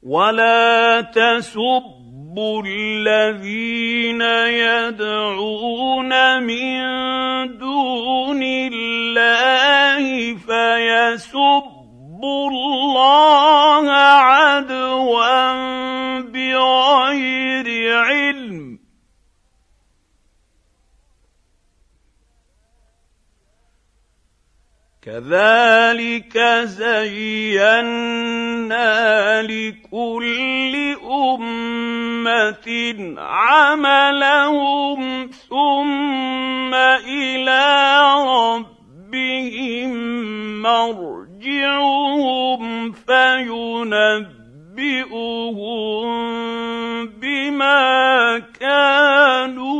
ولا تسبوا الذين يدعون من دون الله فيسبوا الله عدوا بغير علم، كذلك زينا لكل أمة عملهم ثم إلى ربهم مرجعهم فينبئهم بما كانوا